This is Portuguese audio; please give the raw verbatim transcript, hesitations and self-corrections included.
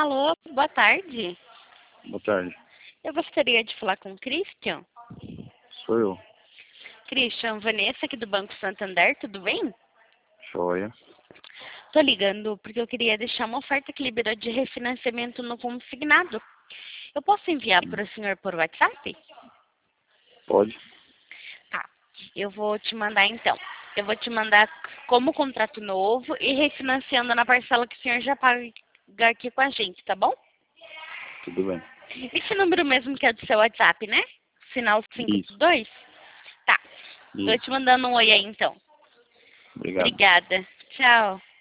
Alô, boa tarde. Boa tarde. Eu gostaria de falar com o Christian. Sou eu. Christian, Vanessa aqui do Banco Santander, tudo bem? Joia. Tô ligando porque eu queria deixar uma oferta que liberou de refinanciamento no consignado. Eu posso enviar para o senhor por WhatsApp? Pode? Tá, eu vou te mandar então. Eu vou te mandar como contrato novo e refinanciando na parcela que o senhor já paga aqui com a gente, tá bom? Tudo bem. Esse número mesmo que é do seu WhatsApp, né? Sinal cinco Isso. dois? Tá. Tô Isso. te mandando um oi aí então. Obrigado. Obrigada. Tchau.